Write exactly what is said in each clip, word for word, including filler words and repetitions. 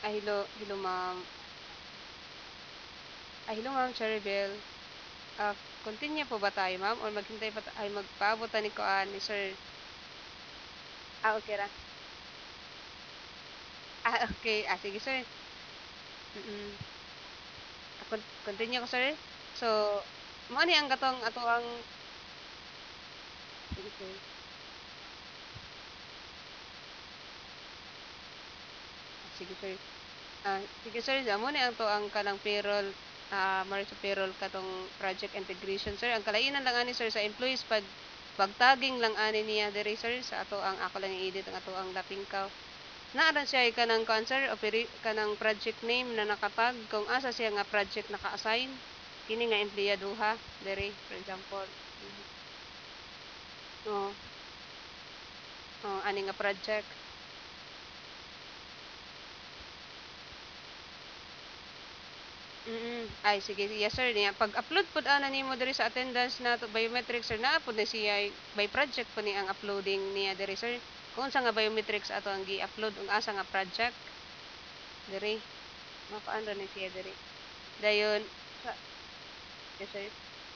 Ah, hello, hello ma'am. Ah, hello ma'am Cheribel. Ah, continue po ba tayo ma'am or maghintay pa ta ay magpaabot ta ni kuan ni sir? Ah, okay ra. Ah, okay. Ah, sige sir. Mm. Ah, con continue ko sir. So, mao ni ang katong ato ang sige sir. Ah, sige sir. Ah, sige sir, amo ni ang to ang kanang payroll, ah, mare sa payroll katong project integration sir. Ang kalainan lang ani sir sa employees pag pagtagging lang ani niya diri sir sa ato ang ako lang i-edit ang ato ang lapingkaw. Naa ra siya kanang cancer operi kanang project name na nakatag kung asa siya nga project naka-assign kini nga empleyadua diri for example. Mhm. Oo, oo, ani nga project. Mm. Ay sige, yes sir niya. Pag-upload pud ana nimo diri sa attendance nato biometrics sir naa pud na siya by project po ni ang uploading niya diri sir. Kung unsa nga biometrics ato ang gi-upload ug asa nga project diri makuan ra ni siya diri. Dayon sa yes sir.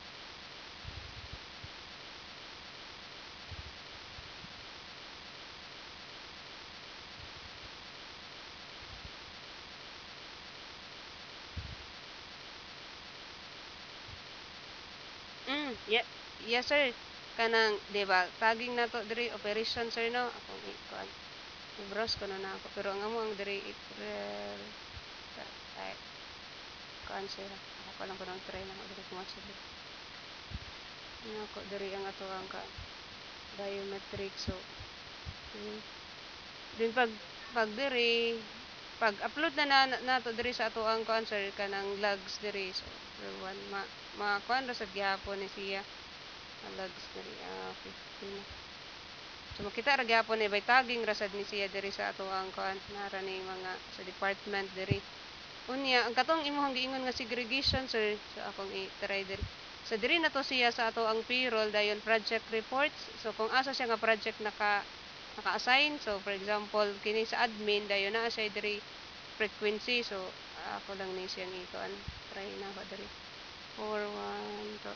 Mm, ye yes sir. Kanang 'di ba tagging nato diri operation sir no. Akong i kuan i-browse ko na na ako pero ang amo ang diri April ta ay kuan sir. Ako lang ko nang try lang ako diri kung sa diri. Nako diri ang ato ang ka biometric so mm. Then pag pag diri pag-upload na na nato diri sa ato ang kuan sir kanang logs diri so for one ma ma kuan ra sad gihapon ni siya ang logs diri ah fifteen. So makita ra gyapon ni by tagging ra sad ni siya diri sa ato ang kuan nara ni mga sa department diri. Unya ang katong imong giingon nga segregation sir so akong i-try diri. So diri na to siya sa ato ang payroll dayon project reports. So kung asa siya nga project naka naka-assign so for example kini sa admin dayon naa siya diri frequency so ah, ako lang ni siya ni kuan try na ba diri four one to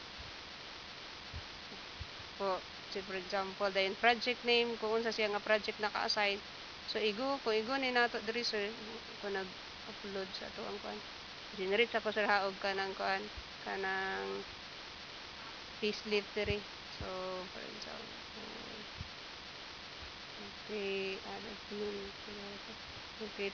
po say for example dayon project name kung unsa siya nga project naka-assign so igo kung igo ni nato diri sir ko nag-upload sa ato ang kuan generate sa ko sir haog kanang kuan kanang payslip diri so for example okay ano